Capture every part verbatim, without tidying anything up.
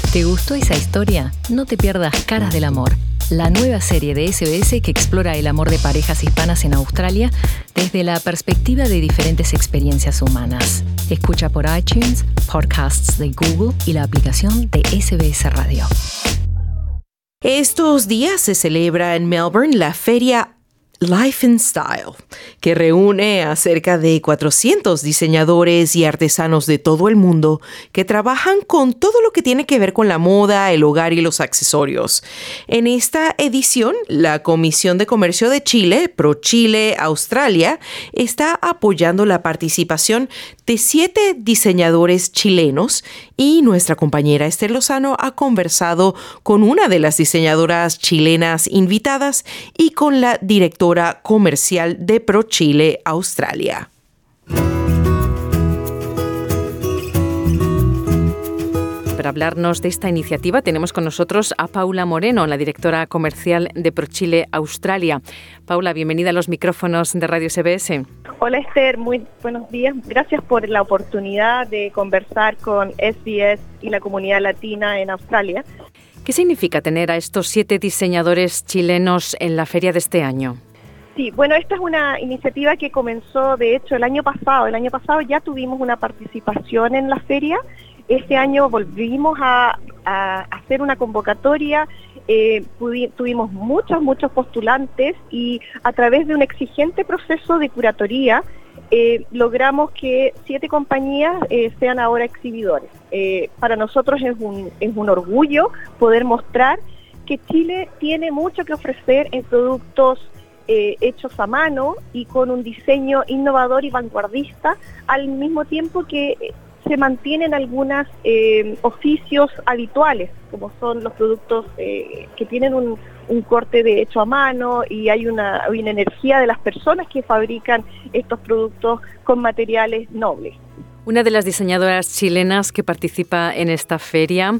¿Te gustó esa historia? No te pierdas Caras del Amor, la nueva serie de ese be ese que explora el amor de parejas hispanas en Australia desde la perspectiva de diferentes experiencias humanas. Escucha por iTunes, podcasts de Google y la aplicación de ese be ese Radio. Estos días se celebra en Melbourne la feria Life in Style, que reúne a cerca de cuatrocientos diseñadores y artesanos de todo el mundo que trabajan con todo lo que tiene que ver con la moda, el hogar y los accesorios. En esta edición, la Comisión de Comercio de Chile, ProChile Australia, está apoyando la participación de siete diseñadores chilenos y nuestra compañera Esther Lozano ha conversado con una de las diseñadoras chilenas invitadas y con la directora comercial de ProChile Australia. Para hablarnos de esta iniciativa tenemos con nosotros a Paula Moreno, la directora comercial de ProChile Australia. Paula, bienvenida a los micrófonos de Radio ese be ese. Hola Esther, muy buenos días. Gracias por la oportunidad de conversar con ese be ese y la comunidad latina en Australia. ¿Qué significa tener a estos siete diseñadores chilenos en la feria de este año? Sí, bueno, esta es una iniciativa que comenzó, de hecho, el año pasado. El año pasado ya tuvimos una participación en la feria. Este año volvimos a, a hacer una convocatoria. Eh, pudi- tuvimos muchos, muchos postulantes y a través de un exigente proceso de curatoría eh, logramos que siete compañías eh, sean ahora exhibidores. Eh, para nosotros es un, es un orgullo poder mostrar que Chile tiene mucho que ofrecer en productos Eh, hechos a mano y con un diseño innovador y vanguardista, al mismo tiempo que eh, se mantienen algunos eh, oficios habituales, como son los productos eh, que tienen un, un corte de hecho a mano y hay una, hay una energía de las personas que fabrican estos productos con materiales nobles. Una de las diseñadoras chilenas que participa en esta feria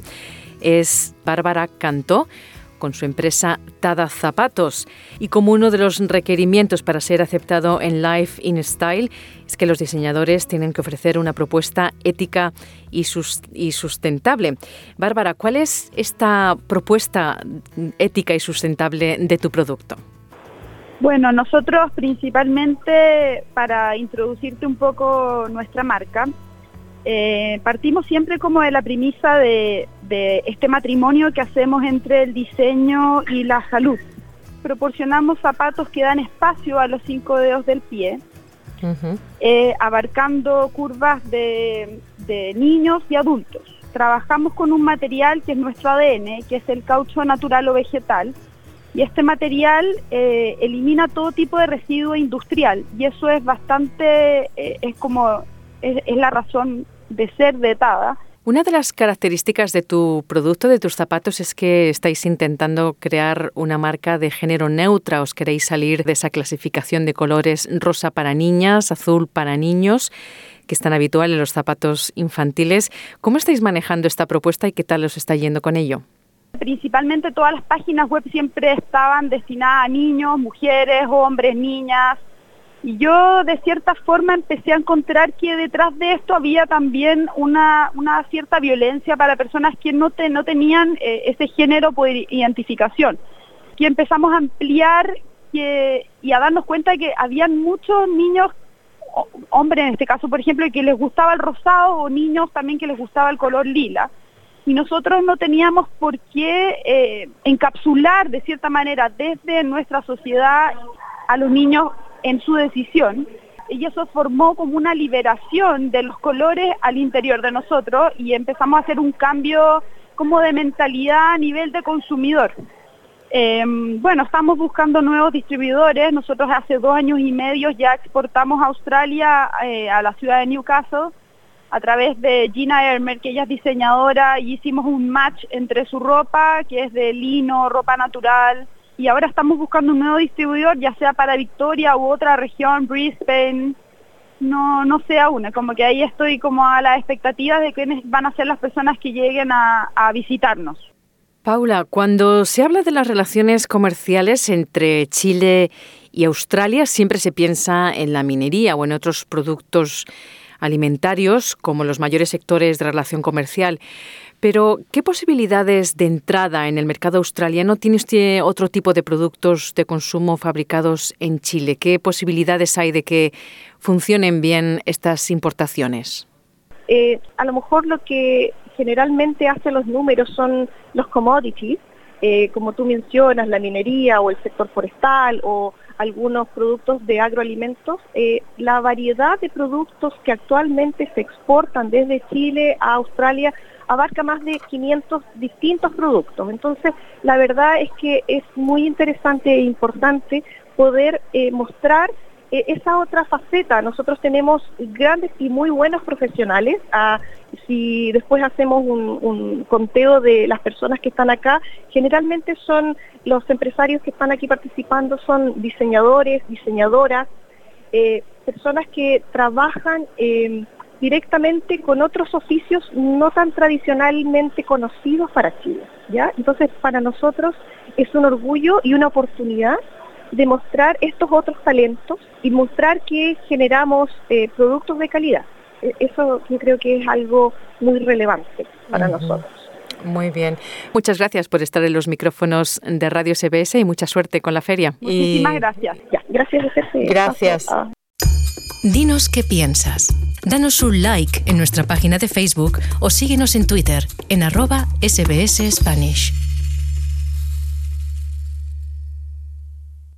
es Bárbara Cantó, con su empresa Tada Zapatos. Y como uno de los requerimientos para ser aceptado en Life in Style es que los diseñadores tienen que ofrecer una propuesta ética y, sus, y sustentable. Bárbara, ¿cuál es esta propuesta ética y sustentable de tu producto? Bueno, nosotros principalmente, para introducirte un poco nuestra marca, Eh, partimos siempre como de la premisa de, de este matrimonio que hacemos entre el diseño y la salud. Proporcionamos zapatos que dan espacio a los cinco dedos del pie, uh-huh. eh, abarcando curvas de, de niños y adultos. Trabajamos con un material que es nuestro A D N, que es el caucho natural o vegetal, y este material eh, elimina todo tipo de residuo industrial, y eso es bastante, eh, es como... Es, es la razón de ser de Tada. Una de las características de tu producto, de tus zapatos, es que estáis intentando crear una marca de género neutra. Os queréis salir de esa clasificación de colores rosa para niñas, azul para niños, que es tan habitual en los zapatos infantiles. ¿Cómo estáis manejando esta propuesta y qué tal os está yendo con ello? Principalmente todas las páginas web siempre estaban destinadas a niños, mujeres, hombres, niñas. Y yo de cierta forma empecé a encontrar que detrás de esto había también una, una cierta violencia para personas que no, te, no tenían eh, ese género por identificación. Y empezamos a ampliar que, y a darnos cuenta de que habían muchos niños, hombres en este caso por ejemplo, que les gustaba el rosado o niños también que les gustaba el color lila. Y nosotros no teníamos por qué eh, encapsular de cierta manera desde nuestra sociedad a los niños en su decisión, y eso formó como una liberación de los colores al interior de nosotros y empezamos a hacer un cambio como de mentalidad a nivel de consumidor. Eh, bueno, estamos buscando nuevos distribuidores. Nosotros hace dos años y medio ya exportamos a Australia, eh, a la ciudad de Newcastle, a través de Gina Ermer, que ella es diseñadora, y hicimos un match entre su ropa, que es de lino, ropa natural, y ahora estamos buscando un nuevo distribuidor, ya sea para Victoria u otra región, Brisbane, no no sé aún, como que ahí estoy como a la expectativa de quiénes van a ser las personas que lleguen a, a visitarnos. Paula, cuando se habla de las relaciones comerciales entre Chile y Australia, siempre se piensa en la minería o en otros productos alimentarios como los mayores sectores de relación comercial. Pero, ¿qué posibilidades de entrada en el mercado australiano tiene usted otro tipo de productos de consumo fabricados en Chile? ¿Qué posibilidades hay de que funcionen bien estas importaciones? Eh, a lo mejor lo que generalmente hace los números son los commodities, eh, como tú mencionas, la minería o el sector forestal o algunos productos de agroalimentos. Eh, la variedad de productos que actualmente se exportan desde Chile a Australia abarca más de quinientos distintos productos. Entonces, la verdad es que es muy interesante e importante poder eh, mostrar eh, esa otra faceta. Nosotros tenemos grandes y muy buenos profesionales. Ah, si después hacemos un, un conteo de las personas que están acá, generalmente son los empresarios que están aquí participando, son diseñadores, diseñadoras, eh, personas que trabajan eh, directamente con otros oficios no tan tradicionalmente conocidos para Chile, ¿ya? Entonces, para nosotros es un orgullo y una oportunidad de mostrar estos otros talentos y mostrar que generamos eh, productos de calidad. Eso yo creo que es algo muy relevante para uh-huh. nosotros. Muy bien. Muchas gracias por estar en los micrófonos de Radio S B S y mucha suerte con la feria. Muchísimas y... gracias. Ya, gracias. Gracias. Ah. Dinos qué piensas. Danos un like en nuestra página de Facebook o síguenos en Twitter en arroba S B S Spanish.